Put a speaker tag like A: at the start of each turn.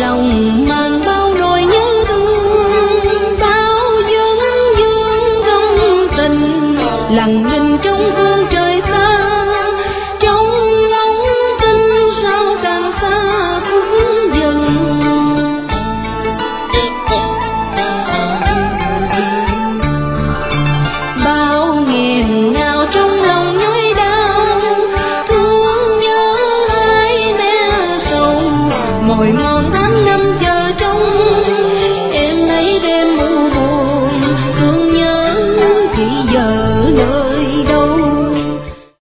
A: lòng mang bao nỗi nhớ thương, bao vấn vương gông tình lặng nhìn trong phương trời xa. Trong ngóng tin sao càng xa cũng dần. Bao nghẹn ngào trong lòng nhói đau, thương nhớ hai mẹ sầu mỏi mòn tháng năm chờ.